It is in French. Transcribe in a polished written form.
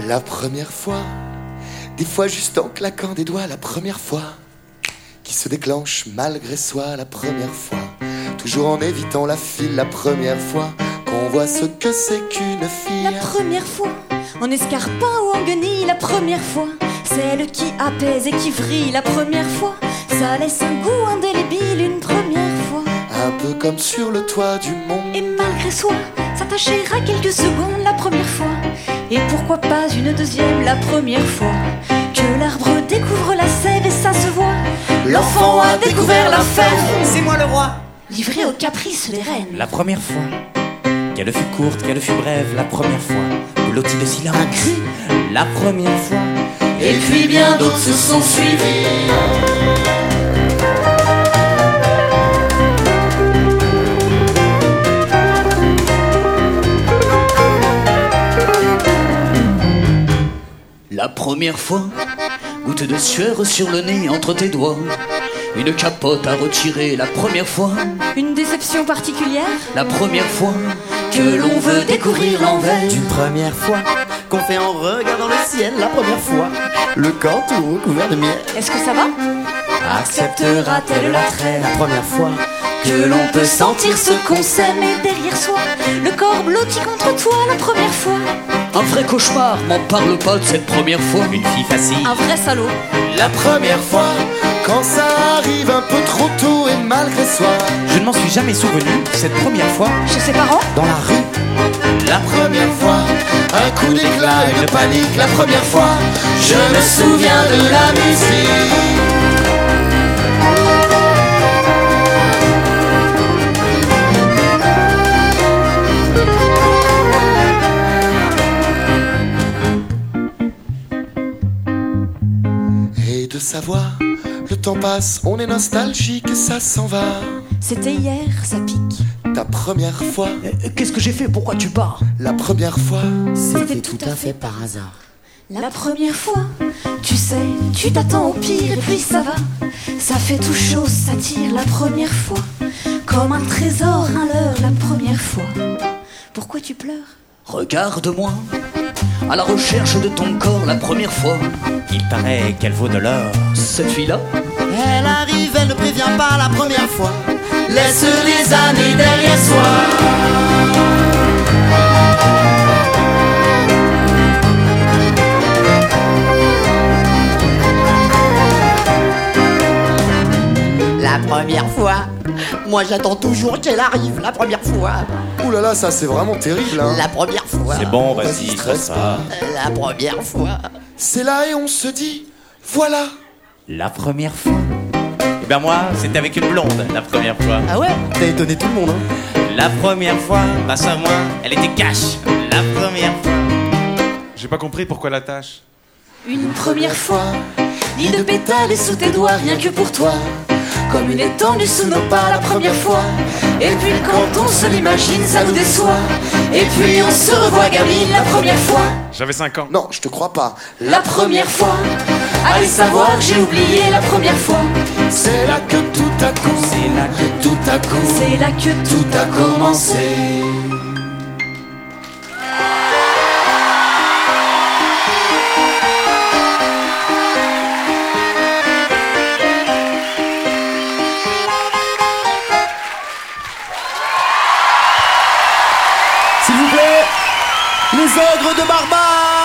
La première fois, des fois juste en claquant des doigts, la première fois qui se déclenche malgré soi, la première fois, toujours en évitant la file, la première fois qu'on voit ce que c'est qu'une fille. La première fois, en escarpin ou en guenille, la première fois, celle qui apaise et qui vrille, la première fois, ça laisse un goût indélébile, une première fois. Un peu comme sur le toit du monde. Et malgré soi, s'attacher à quelques secondes, la première fois. Et pourquoi pas une deuxième, la première fois que l'arbre découvre la sève et ça se voit. L'enfant a découvert la fève. C'est moi le roi. Livré aux caprices des reines. La première fois, qu'elle fut courte, qu'elle fut brève, la première fois, blottie de silence, un cri, la première fois, et puis bien d'autres se sont suivis. La première fois, goutte de sueur sur le nez entre tes doigts, une capote à retirer la première fois, une déception particulière, la première fois que l'on veut découvrir l'envers, une première fois qu'on fait en regardant le ciel, la première fois, le corps tout recouvert de miel. Est-ce que ça va? Acceptera-t-elle l'attrait la première fois que l'on peut sentir ce qu'on s'aime et derrière soi, le corps blotti contre toi la première fois. Un vrai cauchemar, m'en parle pas de cette première fois. une fille facile, Un vrai salaud. La première fois, quand ça arrive un peu trop tôt et malgré soi. je ne m'en suis jamais souvenu, cette première fois, Chez ses parents. dans la rue. La première fois, un coup d'éclat, une panique. La première fois, je me souviens de la musique. Et de savoir, le temps passe, on est nostalgique et ça s'en va. C'était hier, ça pique. Ta première fois, Qu'est-ce que j'ai fait? Pourquoi tu pars? la première fois. C'était tout à fait par hasard. La première fois, tu sais, tu t'attends au pire et puis ça va. Ça fait tout chaud, ça tire la première fois. Comme un trésor, un leurre la première fois. Pourquoi tu pleures? Regarde-moi, à la recherche de ton corps la première fois. il paraît qu'elle vaut de l'or. Cette fille-là, Elle arrive, elle ne prévient pas la première fois. Laisse les années derrière soi. La première fois, moi j'attends toujours qu'elle arrive, la première fois. Ouh là là, ça c'est vraiment terrible, hein. La première fois. C'est bon, Vas-y, vas-y, stresse stresse pas. pas. La première fois. C'est là et on se dit, voilà. La première fois. Eh ben moi, c'était avec une blonde, la première fois. Ah ouais? T'as étonné tout le monde, hein? La première fois, grâce à moi, elle était cash. La première fois. J'ai pas compris pourquoi la tâche. Une première fois, lit de pétales et sous tes doigts, rien que pour toi. Comme une étendue sous nos pas la première fois. Et puis quand on se l'imagine, ça nous déçoit. Et puis on se revoit gamine la première fois. J'avais 5 ans. Non, je te crois pas. La première fois, allez savoir, j'ai oublié la première fois. C'est là que tout a coup, C'est là que tout à coup, C'est là que tout tout a commencé. S'il vous plaît, les ogres de Barbare.